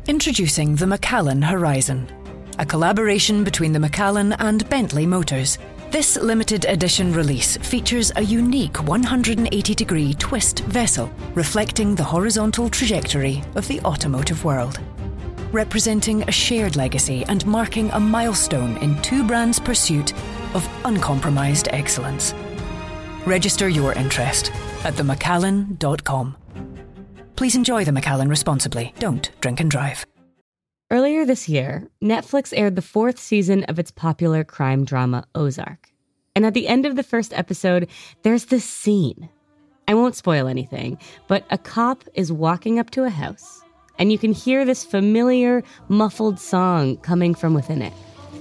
Introducing the Macallan Horizon, a collaboration between the Macallan and Bentley Motors. This limited edition release features a unique 180-degree twist vessel reflecting the horizontal trajectory of the automotive world, representing a shared legacy and marking a milestone in two brands' pursuit of uncompromised excellence. Register your interest at themacallan.com. Please enjoy the Macallan responsibly. Don't drink and drive. Earlier this year, Netflix aired the 4th season of its popular crime drama Ozark. And at the end of the first episode, there's this scene. I won't spoil anything, but a cop is walking up to a house, and you can hear this familiar, muffled song coming from within it.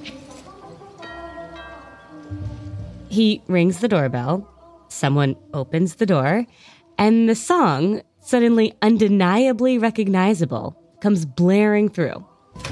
He rings the doorbell, someone opens the door, and the song, suddenly undeniably recognizable, comes blaring through.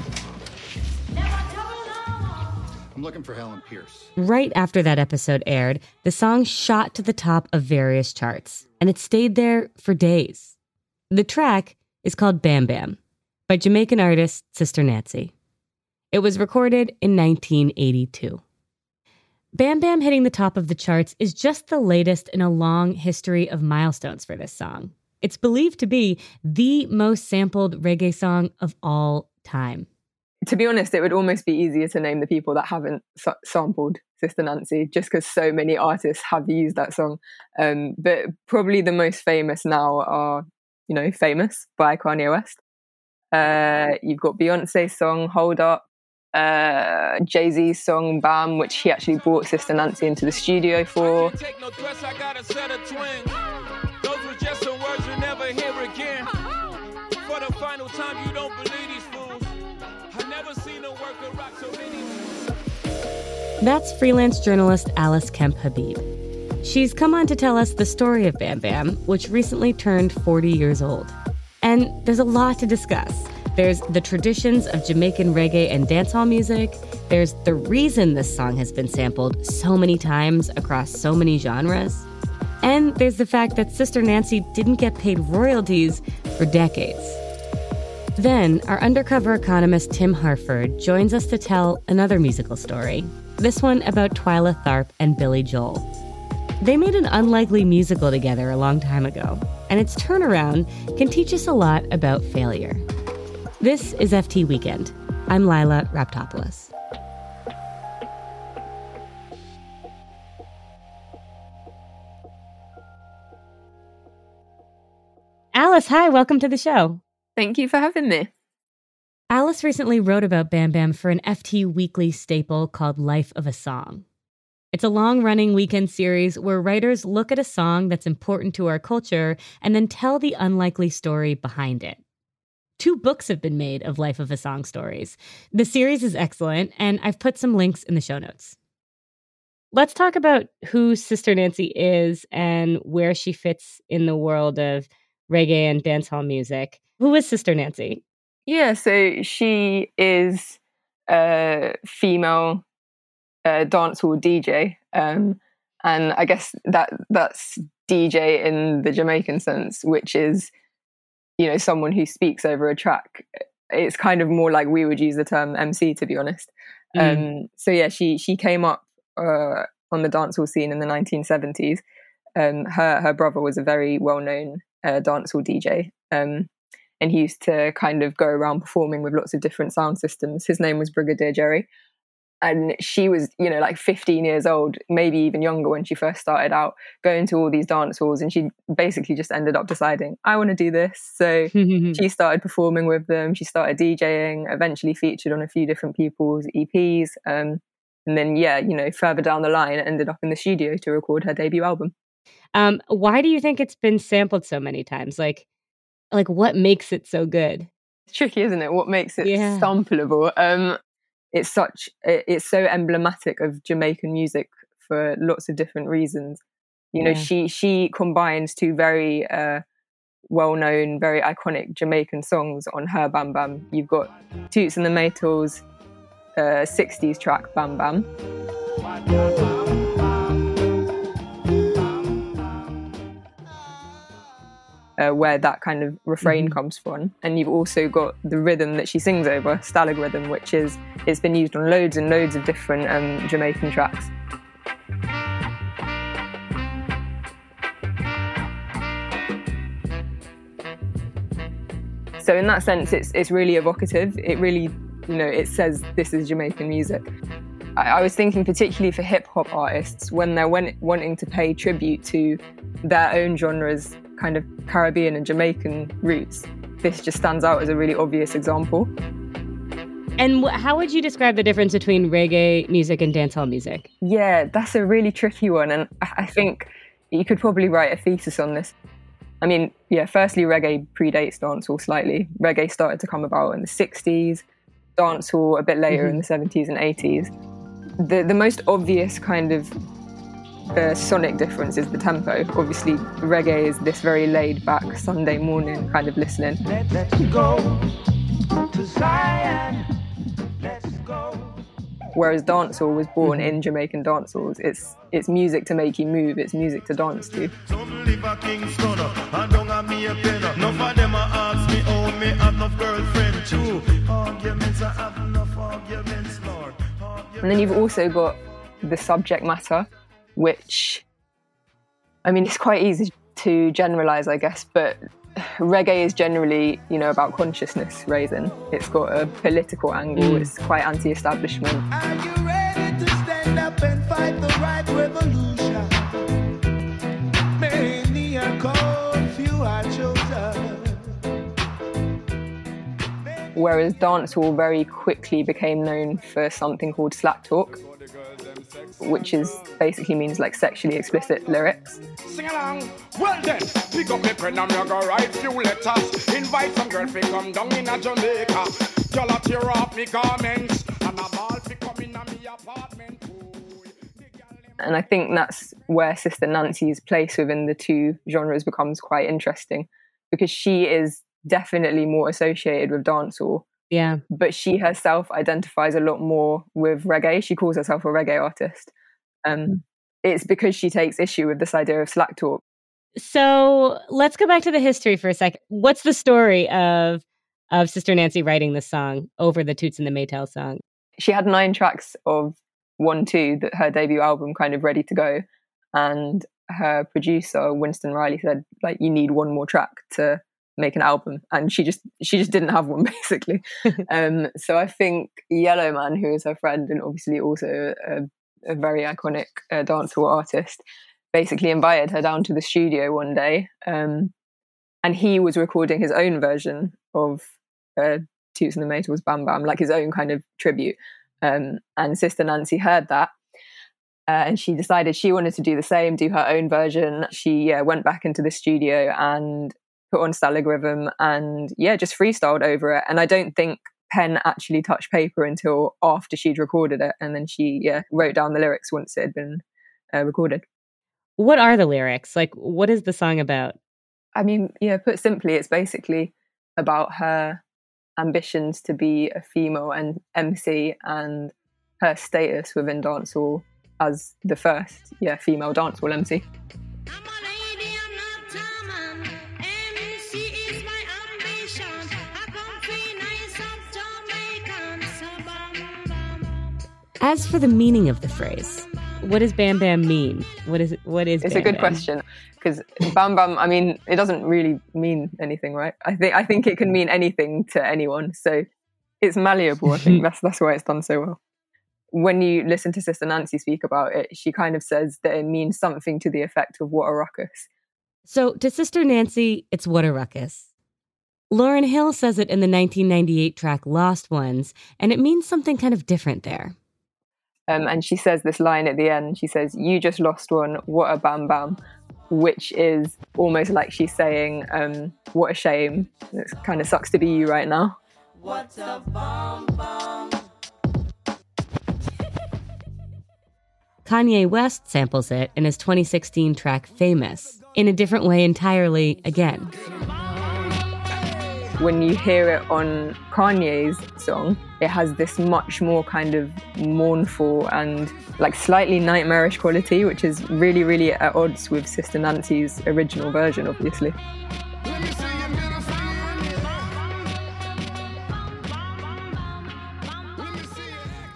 I'm looking for Helen Pierce. Right after that episode aired, the song shot to the top of various charts, and it stayed there for days. The track is called Bam Bam by Jamaican artist Sister Nancy. It was recorded in 1982. Bam Bam hitting the top of the charts is just the latest in a long history of milestones for this song. It's believed to be the most sampled reggae song of all time. To be honest, it would almost be easier to name the people that haven't sampled Sister Nancy, just because so many artists have used that song. But probably the most famous now are, Famous by Kanye West. You've got Beyonce's song, Hold Up. Jay-Z's song, Bam, which he actually brought Sister Nancy into the studio for. For the final time, you don't believe these fools. I never seen a worker rock so many. That's freelance journalist Alice Kemp Habib. She's come on to tell us the story of Bam Bam, which recently turned 40 years old. And there's a lot to discuss. There's the traditions of Jamaican reggae and dancehall music. There's the reason this song has been sampled so many times across so many genres. And there's the fact that Sister Nancy didn't get paid royalties for decades. Then, our undercover economist Tim Harford joins us to tell another musical story, this one about Twyla Tharp and Billy Joel. They made an unlikely musical together a long time ago, and its turnaround can teach us a lot about failure. This is FT Weekend. I'm Lila Raptopoulos. Alice, hi, welcome to the show. Thank you for having me. Alice recently wrote about Bam Bam for an FT Weekly staple called Life of a Song. It's a long-running weekend series where writers look at a song that's important to our culture and then tell the unlikely story behind it. 2 books have been made of Life of a Song stories. The series is excellent, and I've put some links in the show notes. Let's talk about who Sister Nancy is and where she fits in the world of reggae and dancehall music. Who is Sister Nancy? Yeah, so she is a female dancehall DJ. And I guess that's DJ in the Jamaican sense, which is, someone who speaks over a track. It's kind of more like we would use the term MC, to be honest. So yeah, she came up on the dancehall scene in the 1970s. Her brother was a very well-known dancehall DJ. And he used to kind of go around performing with lots of different sound systems. His name was Brigadier Jerry. And she was, like 15 years old, maybe even younger when she first started out, going to all these dance halls. And she basically just ended up deciding, I want to do this. So she started performing with them. She started DJing, eventually featured on a few different people's EPs. And then, further down the line, ended up in the studio to record her debut album. Why do you think it's been sampled so many times? Like what makes it so good? It's tricky, isn't it? What makes it sampleable? It's so emblematic of Jamaican music for lots of different reasons. She combines 2 very well-known, very iconic Jamaican songs on her Bam Bam. You've got Toots and the Maytals' 60s track Bam Bam. where that kind of refrain comes from. And you've also got the rhythm that she sings over, Stalag rhythm, which it's been used on loads and loads of different Jamaican tracks. So in that sense, it's really evocative. It really, it says this is Jamaican music. I was thinking particularly for hip-hop artists, when they're wanting to pay tribute to their own genre's kind of Caribbean and Jamaican roots, this just stands out as a really obvious example. And how would you describe the difference between reggae music and dancehall music? Yeah, that's a really tricky one, and I think you could probably write a thesis on this. I mean, yeah, firstly, reggae predates dancehall slightly. Reggae started to come about in the 60s, dancehall a bit later in the 70s and 80s. The most obvious kind of sonic difference is the tempo. Obviously, reggae is this very laid-back Sunday morning kind of listening. Let's go to Zion. Let's go. Whereas dancehall was born in Jamaican dancehalls. It's music to make you move. It's music to dance to. And then you've also got the subject matter, which, I mean, it's quite easy to generalise, I guess, but reggae is generally, about consciousness raising. It's got a political angle. It's quite anti-establishment. Are you ready to stand up and fight the right revolution? Many are called, few are chosen. Whereas dancehall very quickly became known for something called slap talk, which basically means like sexually explicit lyrics. Sing along. Well then, pick up the pen and me go write few letters. Invite some girl fi come down in a Jamaica. Y'all a tear off me garments and a ball fi come in a me apartment. And I think that's where Sister Nancy's place within the two genres becomes quite interesting, because she is definitely more associated with dancehall. Yeah. But she herself identifies a lot more with reggae. She calls herself a reggae artist. It's because she takes issue with this idea of slack talk. So let's go back to the history for a second. What's the story of Sister Nancy writing this song over the Toots and the Maytals song? She had 9 tracks of 1-2, that her debut album, kind of ready to go. And her producer, Winston Riley, said, like, you need one more track to make an album, and she just didn't have one, basically. So I think Yellowman, who is her friend and obviously also a very iconic dancehall artist, basically invited her down to the studio one day, and he was recording his own version of Toots and the Maytals' Bam Bam, like his own kind of tribute. And Sister Nancy heard that, and she decided she wanted to do the same, do her own version. She went back into the studio and put on Stalag rhythm and just freestyled over it. And I don't think pen actually touched paper until after she'd recorded it, and then she wrote down the lyrics once it had been recorded. What are the lyrics? Like, what is the song about? I mean, put simply, it's basically about her ambitions to be a female and MC and her status within dancehall as the first female dancehall MC. As for the meaning of the phrase, what does Bam Bam mean? What is It's Bam a good Bam? question, because Bam Bam, I mean, it doesn't really mean anything, right? I think it can mean anything to anyone, so it's malleable. I think that's why it's done so well. When you listen to Sister Nancy speak about it, she kind of says that it means something to the effect of what a ruckus. So to Sister Nancy, it's what a ruckus. Lauryn Hill says it in the 1998 track Lost Ones, and it means something kind of different there. And she says this line at the end. She says, "You just lost one, what a bam bam," which is almost like she's saying, what a shame. It kind of sucks to be you right now. What's a bam bam? Kanye West samples it in his 2016 track Famous, in a different way entirely again. When you hear it on Kanye's song, it has this much more kind of mournful and like slightly nightmarish quality, which is really, really at odds with Sister Nancy's original version, obviously.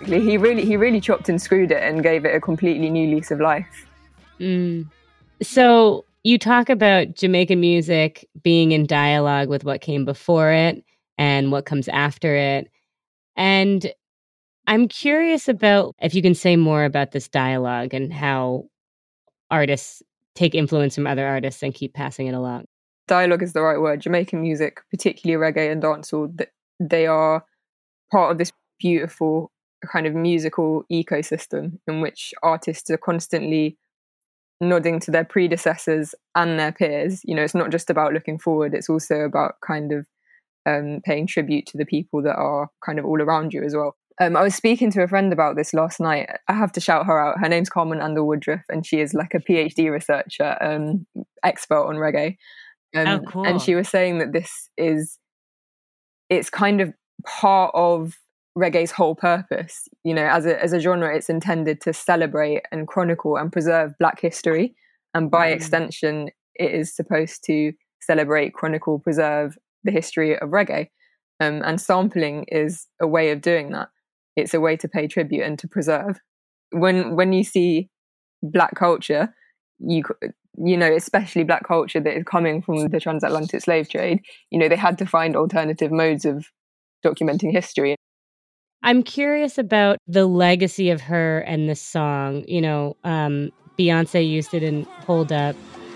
exactly. He really chopped and screwed it and gave it a completely new lease of life. So you talk about Jamaican music being in dialogue with what came before it and what comes after it. And I'm curious about if you can say more about this dialogue and how artists take influence from other artists and keep passing it along. Dialogue is the right word. Jamaican music, particularly reggae and dancehall, they are part of this beautiful kind of musical ecosystem in which artists are constantly nodding to their predecessors and their peers. You know, it's not just about looking forward, it's also about kind of paying tribute to the people that are kind of all around you as well. I was speaking to a friend about this last night. I have to shout her out. Her name's Carmen Andel-Woodruff, and she is like a PhD researcher, expert on reggae. Cool. And she was saying that it's kind of part of reggae's whole purpose. You know, as a genre, it's intended to celebrate and chronicle and preserve Black history, and by extension, it is supposed to celebrate, chronicle, preserve the history of reggae. And sampling is a way of doing that. It's a way to pay tribute and to preserve. When you see Black culture, you know, especially Black culture that is coming from the transatlantic slave trade, you know, they had to find alternative modes of documenting history. I'm curious about the legacy of her and this song. You know, Beyonce used it in Hold Up.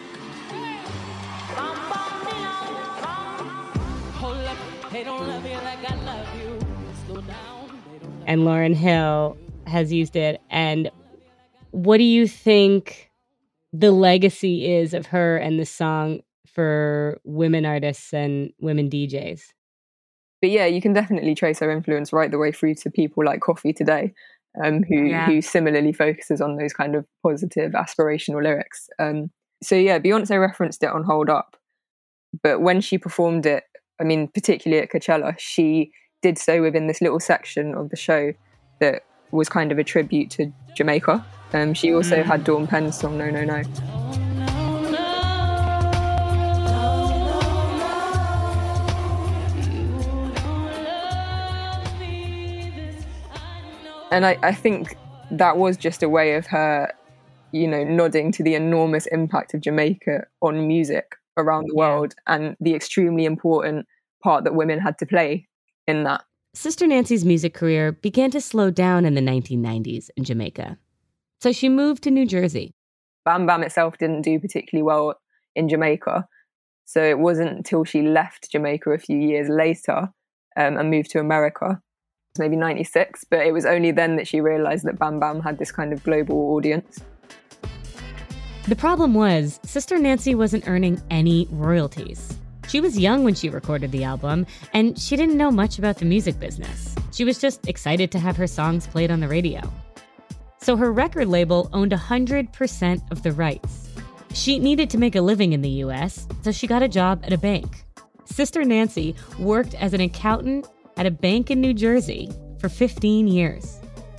And Lauryn Hill has used it. And what do you think the legacy is of her and the song for women artists and women DJs? But yeah, you can definitely trace her influence right the way through to people like Coffee Today, who similarly focuses on those kind of positive, aspirational lyrics. So yeah, Beyonce referenced it on Hold Up. But when she performed it, I mean, particularly at Coachella, she did so within this little section of the show that was kind of a tribute to Jamaica. She also had Dawn Penn's song No No No. And I think that was just a way of her, you know, nodding to the enormous impact of Jamaica on music around the world and the extremely important part that women had to play in that. Sister Nancy's music career began to slow down in the 1990s in Jamaica. So she moved to New Jersey. Bam Bam itself didn't do particularly well in Jamaica. So it wasn't until she left Jamaica a few years later and moved to America, maybe 96, but it was only then that she realized that Bam Bam had this kind of global audience. The problem was, Sister Nancy wasn't earning any royalties. She was young when she recorded the album, and she didn't know much about the music business. She was just excited to have her songs played on the radio. So her record label owned 100% of the rights. She needed to make a living in the US, so she got a job at a bank. Sister Nancy worked as an accountant at a bank in New Jersey for 15 years.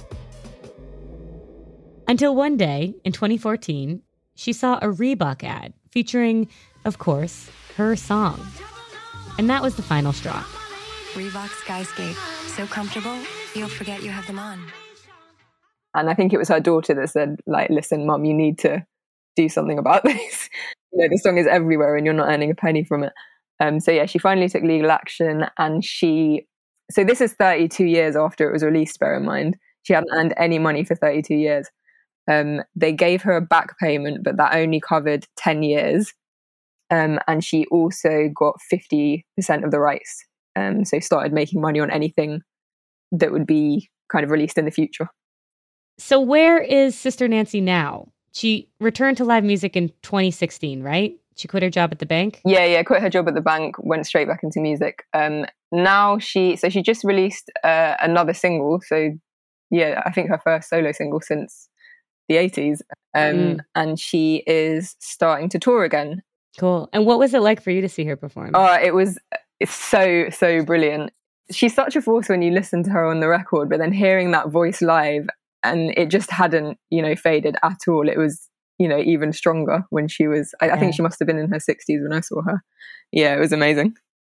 Until one day, in 2014, she saw a Reebok ad featuring, of course, her song. And that was the final straw. Reebok Skyscape. So comfortable, you'll forget you have them on. And I think it was her daughter that said, like, listen, Mum, you need to do something about this. You know, the song is everywhere and you're not earning a penny from it. So yeah, she finally took legal action, and so this is 32 years after it was released, bear in mind. She hadn't earned any money for 32 years. They gave her a back payment, but that only covered 10 years. And she also got 50% of the rights. So started making money on anything that would be kind of released in the future. So where is Sister Nancy now? She returned to live music in 2016, right? She quit her job at the bank? Yeah, quit her job at the bank, went straight back into music. Now she just released another single. So yeah, I think her first solo single since the 80s. And she is starting to tour again. Cool. And what was it like for you to see her perform? Oh, it's so brilliant. She's such a force when you listen to her on the record, but then hearing that voice live, and it just hadn't, you know, faded at all. It was, you know, even stronger when she was, I think she must have been in her 60s when I saw her. Yeah, it was amazing.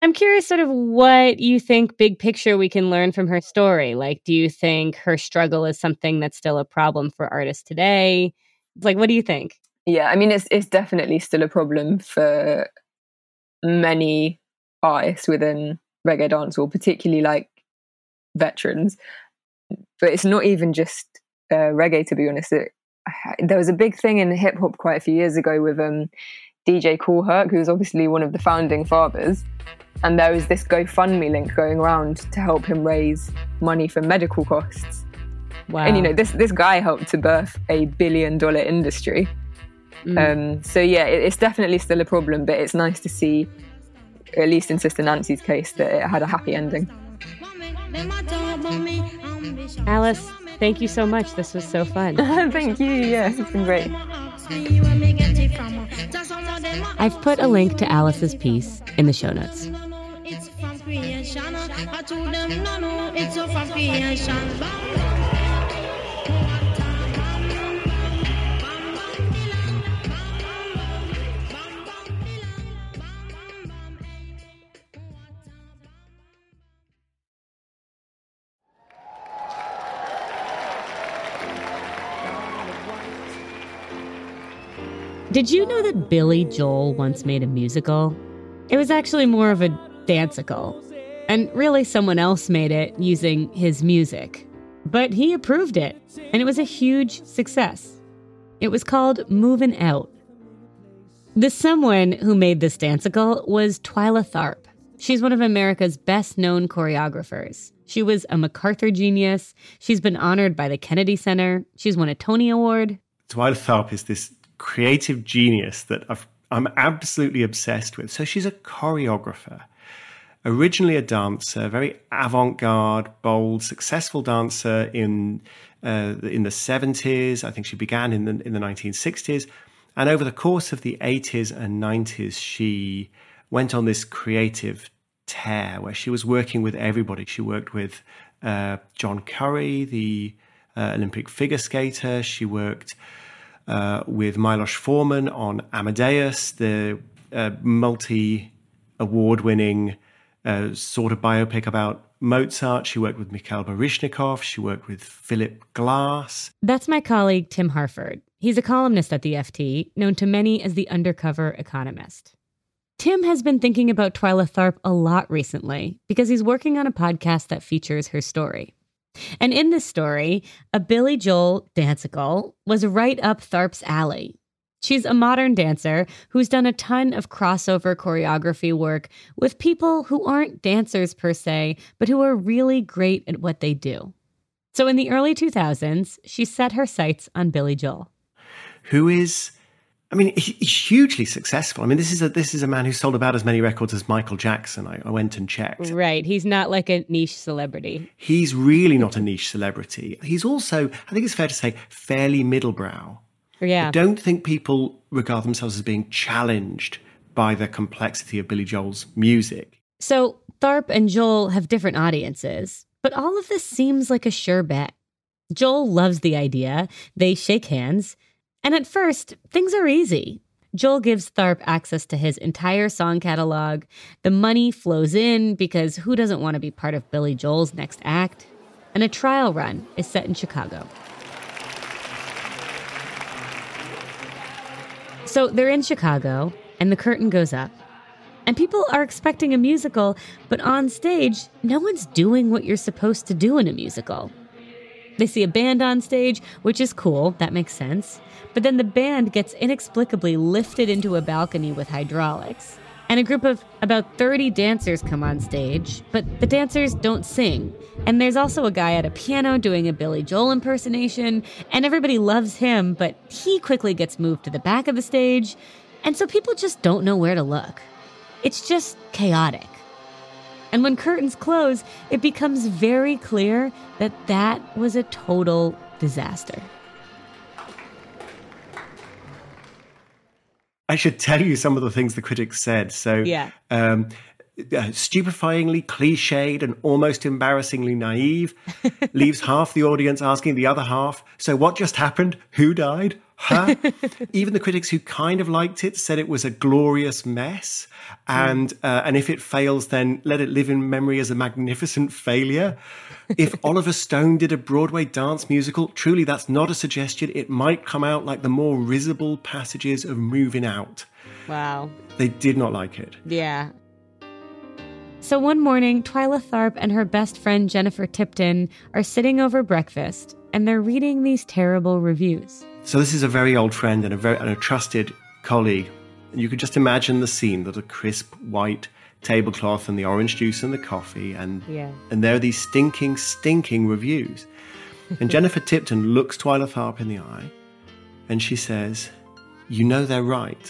I'm curious sort of what you think big picture we can learn from her story. Like, do you think her struggle is something that's still a problem for artists today? Like, what do you think? Yeah, I mean, it's definitely still a problem for many artists within reggae dancehall, particularly like veterans. But it's not even just reggae, to be honest. There was a big thing in hip hop quite a few years ago with DJ Kool Herc, who was obviously one of the founding fathers. And there was this GoFundMe link going around to help him raise money for medical costs. Wow. And, you know, this guy helped to birth $1 billion industry. So, yeah, it's definitely still a problem, but it's nice to see, at least in Sister Nancy's case, that it had a happy ending. Alice, thank you so much. This was so fun. Thank you. Yeah, it's been great. I've put a link to Alice's piece in the show notes. Did you know that Billy Joel once made a musical? It was actually more of a dancicle. And really someone else made it using his music. But he approved it, and it was a huge success. It was called Movin' Out. The someone who made this dancicle was Twyla Tharp. She's one of America's best-known choreographers. She was a MacArthur Genius. She's been honored by the Kennedy Center. She's won a Tony Award. Twyla Tharp is this creative genius that I'm absolutely obsessed with. So she's a choreographer, originally a dancer, very avant-garde, bold, successful dancer in the 70s. I think she began in the 1960s. And over the course of the 80s and 90s, she went on this creative tear where she was working with everybody. She worked with John Curry, the Olympic figure skater. She worked with Milos Forman on Amadeus, the multi-award-winning sort of biopic about Mozart. She worked with Mikhail Baryshnikov. She worked with Philip Glass. That's my colleague, Tim Harford. He's a columnist at the FT, known to many as the undercover economist. Tim has been thinking about Twyla Tharp a lot recently because he's working on a podcast that features her story. And in this story, a Billy Joel dancicle was right up Tharp's alley. She's a modern dancer who's done a ton of crossover choreography work with people who aren't dancers per se, but who are really great at what they do. So in the early 2000s, she set her sights on Billy Joel. Who is, I mean, he's hugely successful. I mean, this is a man who sold about as many records as Michael Jackson. I went and checked. Right. He's not like a niche celebrity. He's really not a niche celebrity. He's also, I think it's fair to say, fairly middlebrow. Yeah. I don't think people regard themselves as being challenged by the complexity of Billy Joel's music. So Tharp and Joel have different audiences, but all of this seems like a sure bet. Joel loves the idea. They shake hands. And at first, things are easy. Joel gives Tharp access to his entire song catalog. The money flows in because who doesn't want to be part of Billy Joel's next act? And a trial run is set in Chicago. So they're in Chicago, and the curtain goes up. And people are expecting a musical, but on stage, no one's doing what you're supposed to do in a musical. They see a band on stage, which is cool, that makes sense. But then the band gets inexplicably lifted into a balcony with hydraulics. And a group of about 30 dancers come on stage, but the dancers don't sing. And there's also a guy at a piano doing a Billy Joel impersonation, and everybody loves him, but he quickly gets moved to the back of the stage, and so people just don't know where to look. It's just chaotic. And when curtains close, it becomes very clear that that was a total disaster. I should tell you some of the things the critics said. So, yeah. stupefyingly cliched and almost embarrassingly naive, leaves half the audience asking the other half, so what just happened? Who died? Huh? Even the critics who kind of liked it said it was a glorious mess. And if it fails, then let it live in memory as a magnificent failure. If Oliver Stone did a Broadway dance musical, truly that's not a suggestion. It might come out like the more risible passages of Moving Out. Wow. They did not like it. Yeah. So one morning, Twyla Tharp and her best friend Jennifer Tipton are sitting over breakfast, and they're reading these terrible reviews. So this is a very old friend and a trusted colleague. And you could just imagine the scene, that a crisp white tablecloth and the orange juice and the coffee, and there are these stinking reviews. And Jennifer Tipton looks Twyla Tharp in the eye, and she says, "You know they're right."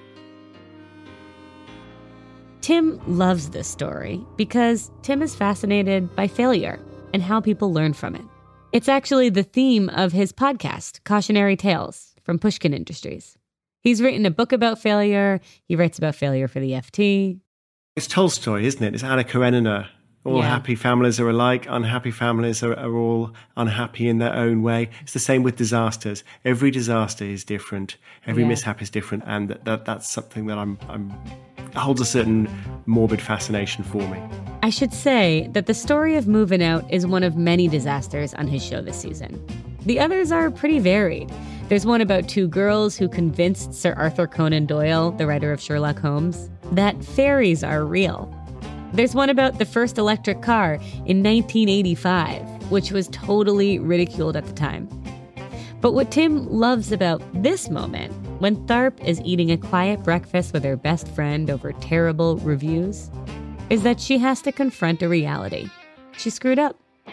Tim loves this story because Tim is fascinated by failure and how people learn from it. It's actually the theme of his podcast, Cautionary Tales, from Pushkin Industries. He's written a book about failure. He writes about failure for the FT. It's Tolstoy, isn't it? It's Anna Karenina. All happy families are alike. Unhappy families are all unhappy in their own way. It's the same with disasters. Every disaster is different. Every mishap is different. And that's something that holds a certain morbid fascination for me. I should say that the story of Moving Out is one of many disasters on his show this season. The others are pretty varied. There's one about two girls who convinced Sir Arthur Conan Doyle, the writer of Sherlock Holmes, that fairies are real. There's one about the first electric car in 1985, which was totally ridiculed at the time. But what Tim loves about this moment, when Tharp is eating a quiet breakfast with her best friend over terrible reviews, is that she has to confront a reality. She screwed up.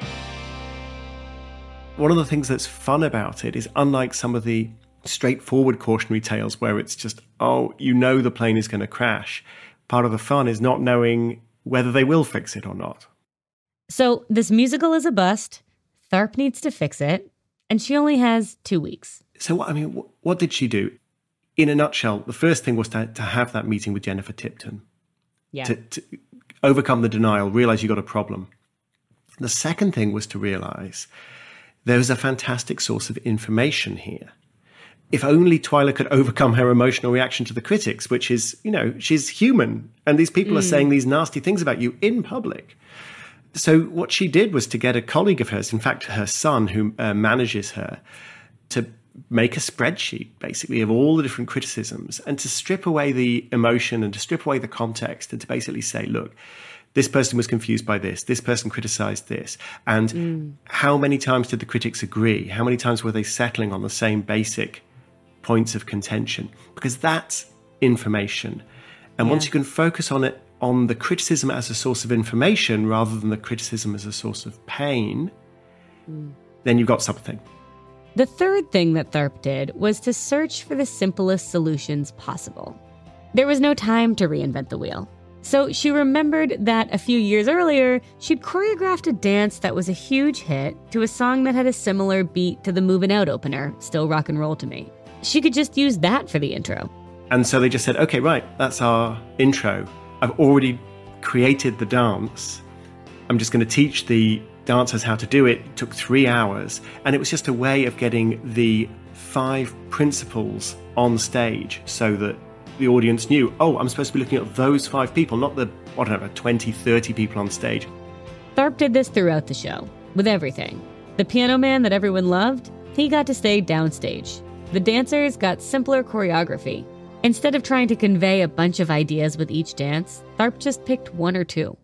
One of the things that's fun about it is, unlike some of the straightforward cautionary tales where it's just, the plane is going to crash, part of the fun is not knowing whether they will fix it or not. So this musical is a bust. Tharp needs to fix it. And she only has 2 weeks. So, what did she do? In a nutshell, the first thing was to have that meeting with Jennifer Tipton. Yeah. To overcome the denial, realize you got a problem. The second thing was to realize there was a fantastic source of information here. If only Twyla could overcome her emotional reaction to the critics, which is, she's human. And these people are saying these nasty things about you in public. So what she did was to get a colleague of hers, in fact, her son, who manages her, to make a spreadsheet, basically, of all the different criticisms and to strip away the emotion and to strip away the context and to basically say, look, this person was confused by this person criticized this. And how many times did the critics agree? How many times were they settling on the same basic points of contention? Because that's information. And once you can focus on it, on the criticism as a source of information rather than the criticism as a source of pain, then you've got something. The third thing that Tharp did was to search for the simplest solutions possible. There was no time to reinvent the wheel. So she remembered that a few years earlier, she'd choreographed a dance that was a huge hit to a song that had a similar beat to the Moving Out opener, Still Rock and Roll to Me. She could just use that for the intro. And so they just said, okay, right, that's our intro. I've already created the dance. I'm just going to teach the dancers how to do it. It took 3 hours. And it was just a way of getting the 5 principles on stage so that the audience knew, I'm supposed to be looking at those 5 people, not the, 20, 30 people on stage. Tharp did this throughout the show, with everything. The piano man that everyone loved, he got to stay downstage. The dancers got simpler choreography. Instead of trying to convey a bunch of ideas with each dance, Tharp just picked 1 or 2.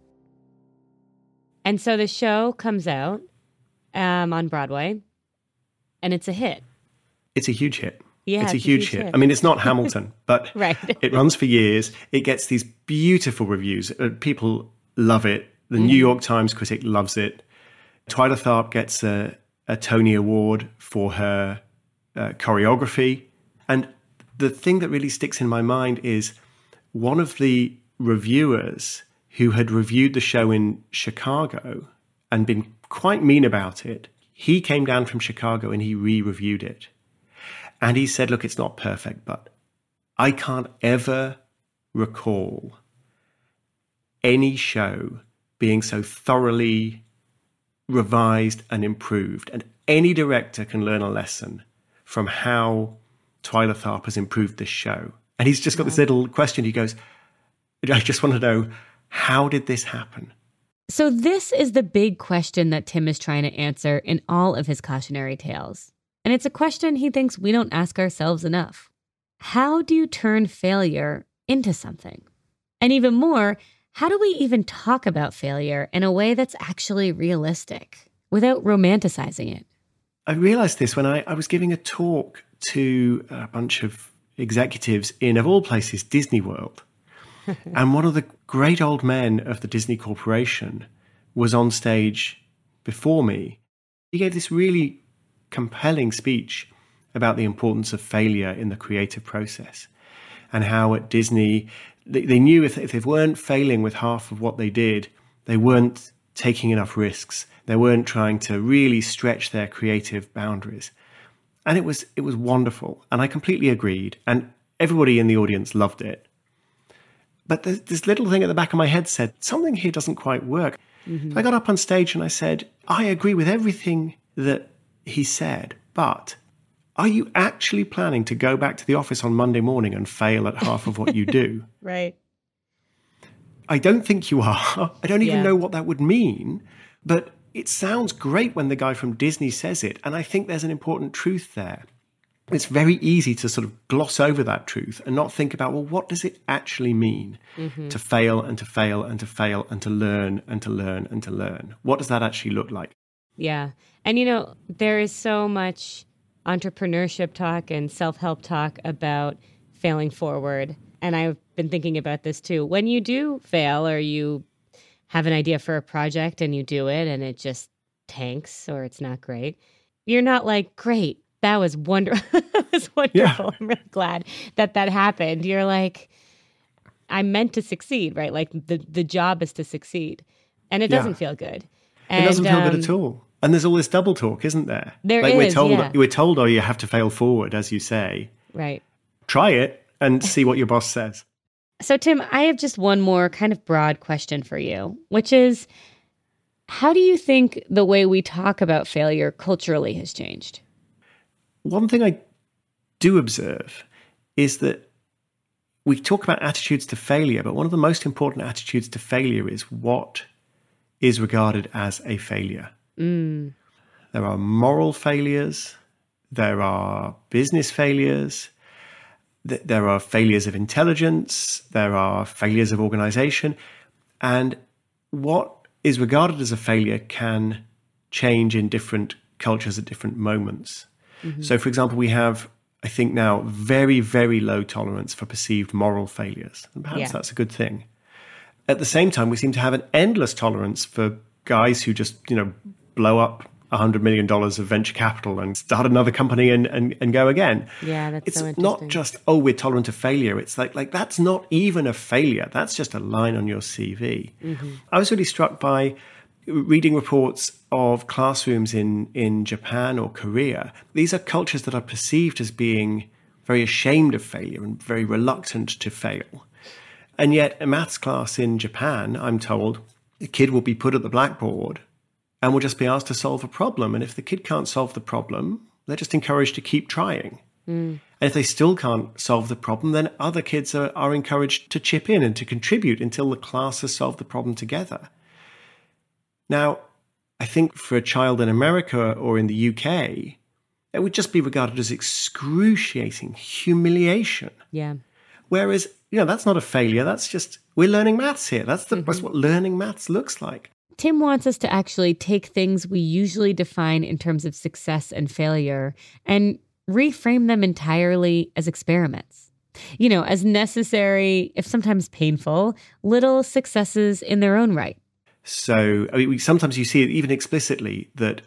And so the show comes out on Broadway, and it's a hit. It's a huge hit. Yeah, it's a huge hit. I mean, it's not Hamilton, but right. It runs for years. It gets these beautiful reviews. People love it. The New York Times critic loves it. Twyla Tharp gets a Tony Award for her choreography. And the thing that really sticks in my mind is one of the reviewers who had reviewed the show in Chicago and been quite mean about it, he came down from Chicago and he re-reviewed it. And he said, look, it's not perfect, but I can't ever recall any show being so thoroughly revised and improved. And any director can learn a lesson from how Twyla Tharp has improved this show. And he's just got this little question. He goes, I just want to know, how did this happen? So this is the big question that Tim is trying to answer in all of his cautionary tales. And it's a question he thinks we don't ask ourselves enough. How do you turn failure into something? And even more, how do we even talk about failure in a way that's actually realistic without romanticizing it? I realized this when I was giving a talk to a bunch of executives in, of all places, Disney World. And one of the great old men of the Disney Corporation was on stage before me. He gave this really compelling speech about the importance of failure in the creative process and how at Disney, they knew if they weren't failing with half of what they did, they weren't taking enough risks. They weren't trying to really stretch their creative boundaries. And it was wonderful. And I completely agreed. And everybody in the audience loved it. But this little thing at the back of my head said, something here doesn't quite work. Mm-hmm. So I got up on stage and I said, I agree with everything that he said, but are you actually planning to go back to the office on Monday morning and fail at half of what you do? Right. I don't think you are. I don't even know what that would mean, but it sounds great when the guy from Disney says it. And I think there's an important truth there. It's very easy to sort of gloss over that truth and not think about, well, what does it actually mean to fail and to fail and to fail and to learn and to learn and to learn? What does that actually look like? Yeah. And, you know, there is so much entrepreneurship talk and self-help talk about failing forward. And I've been thinking about this too. When you do fail or you have an idea for a project and you do it and it just tanks or it's not great, you're not like, great, that was wonderful. That was wonderful. Yeah. I'm really glad that happened. You're like, I'm meant to succeed, right? Like the job is to succeed. And it doesn't feel good. And, it doesn't feel good at all. And there's all this double talk, isn't there? There like is, we're told, oh, you have to fail forward, as you say. Right. Try it and see what your boss says. So, Tim, I have just one more kind of broad question for you, which is, how do you think the way we talk about failure culturally has changed? One thing I do observe is that we talk about attitudes to failure, but one of the most important attitudes to failure is what is regarded as a failure. Mm. There are moral failures, there are business failures, there are failures of intelligence, there are failures of organization, and what is regarded as a failure can change in different cultures at different moments. Mm-hmm. So, for example, we have, I think now, very, very low tolerance for perceived moral failures. And perhaps that's a good thing. At the same time, we seem to have an endless tolerance for guys who just, blow up $100 million of venture capital and start another company and go again. Yeah, that's so interesting. It's not just, we're tolerant of failure. It's like that's not even a failure. That's just a line on your CV. Mm-hmm. I was really struck by reading reports of classrooms in Japan or Korea. These are cultures that are perceived as being very ashamed of failure and very reluctant to fail. And yet a maths class in Japan, I'm told, the kid will be put at the blackboard and will just be asked to solve a problem. And if the kid can't solve the problem, they're just encouraged to keep trying. Mm. And if they still can't solve the problem, then other kids are encouraged to chip in and to contribute until the class has solved the problem together. Now, I think for a child in America or in the UK, it would just be regarded as excruciating humiliation. Yeah. Whereas, that's not a failure. That's just, we're learning maths here. That's what learning maths looks like. Tim wants us to actually take things we usually define in terms of success and failure and reframe them entirely as experiments. As necessary, if sometimes painful, little successes in their own right. So, sometimes you see it even explicitly that,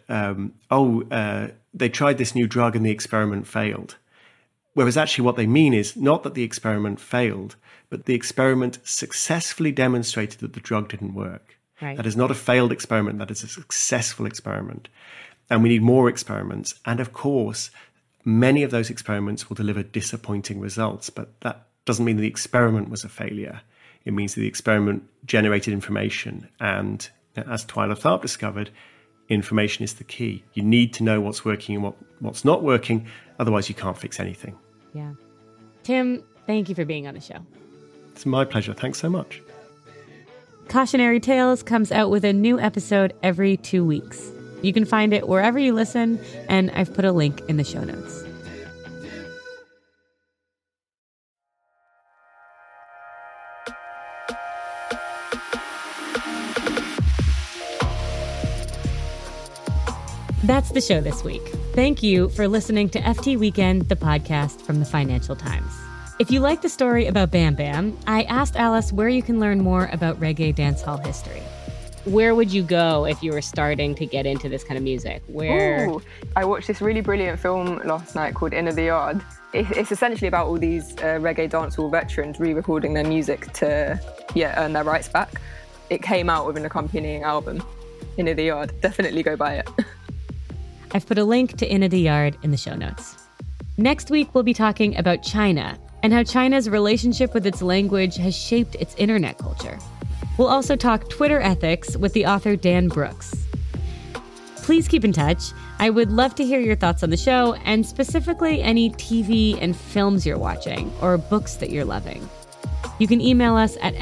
they tried this new drug and the experiment failed. Whereas actually what they mean is not that the experiment failed, but the experiment successfully demonstrated that the drug didn't work. Right. That is not a failed experiment. That is a successful experiment. And we need more experiments. And of course, many of those experiments will deliver disappointing results, but that doesn't mean the experiment was a failure. It means that the experiment generated information. And as Twyla Tharp discovered, information is the key. You need to know what's working and what's not working. Otherwise, you can't fix anything. Yeah. Tim, thank you for being on the show. It's my pleasure. Thanks so much. Cautionary Tales comes out with a new episode every 2 weeks. You can find it wherever you listen, and I've put a link in the show notes. That's the show this week. Thank you for listening to FT Weekend, the podcast from the Financial Times. If you like the story about Bam Bam, I asked Alice where you can learn more about reggae dancehall history. Where would you go if you were starting to get into this kind of music? Ooh, I watched this really brilliant film last night called Inner the Yard. It's essentially about all these reggae dancehall veterans re-recording their music to earn their rights back. It came out with an accompanying album, Inner the Yard. Definitely go buy it. I've put a link to Inna the Yard in the show notes. Next week, we'll be talking about China and how China's relationship with its language has shaped its internet culture. We'll also talk Twitter ethics with the author Dan Brooks. Please keep in touch. I would love to hear your thoughts on the show and specifically any TV and films you're watching or books that you're loving. You can email us at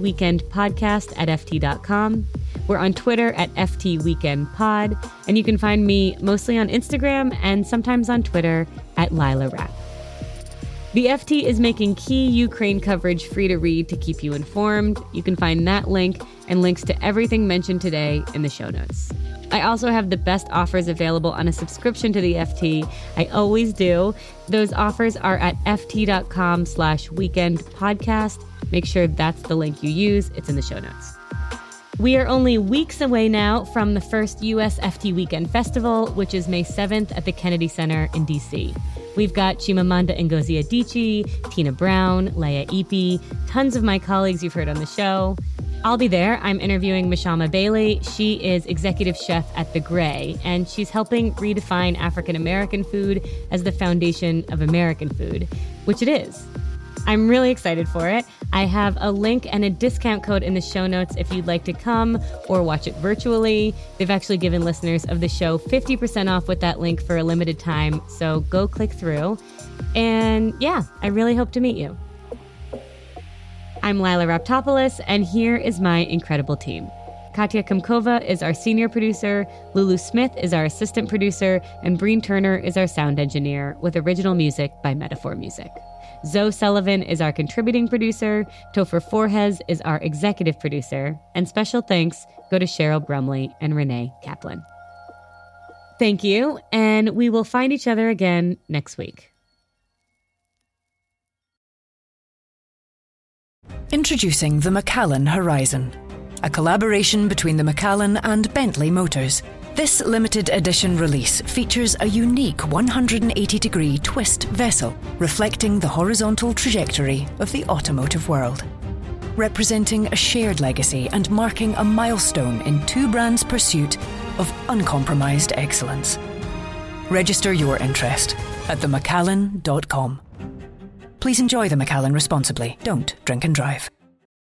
ftweekendpodcast@ft.com. We're on Twitter at ftweekendpod, and you can find me mostly on Instagram and sometimes on Twitter at Lila Rapp. The FT is making key Ukraine coverage free to read to keep you informed. You can find that link and links to everything mentioned today in the show notes. I also have the best offers available on a subscription to the FT. I always do. Those offers are at ft.com/weekendpodcast. Make sure that's the link you use. It's in the show notes. We are only weeks away now from the first U.S. FT Weekend Festival, which is May 7th at the Kennedy Center in D.C. We've got Chimamanda Ngozi Adichie, Tina Brown, Leia Ipi, tons of my colleagues you've heard on the show. I'll be there. I'm interviewing Mashama Bailey. She is executive chef at The Gray, and she's helping redefine African-American food as the foundation of American food, which it is. I'm really excited for it. I have a link and a discount code in the show notes if you'd like to come or watch it virtually. They've actually given listeners of the show 50% off with that link for a limited time, so go click through. And yeah, I really hope to meet you. I'm Lila Raptopoulos, and here is my incredible team. Katya Kumkova is our senior producer, Lulu Smith is our assistant producer, and Breen Turner is our sound engineer, with original music by Metaphor Music. Zoe Sullivan is our contributing producer, Topher Forhez is our executive producer, and special thanks go to Cheryl Brumley and Renee Kaplan. Thank you, and we will find each other again next week. Introducing the Macallan Horizon, a collaboration between the Macallan and Bentley Motors. This limited edition release features a unique 180-degree twist vessel reflecting the horizontal trajectory of the automotive world, representing a shared legacy and marking a milestone in two brands' pursuit of uncompromised excellence. Register your interest at themacallan.com. Please enjoy the Macallan responsibly. Don't drink and drive.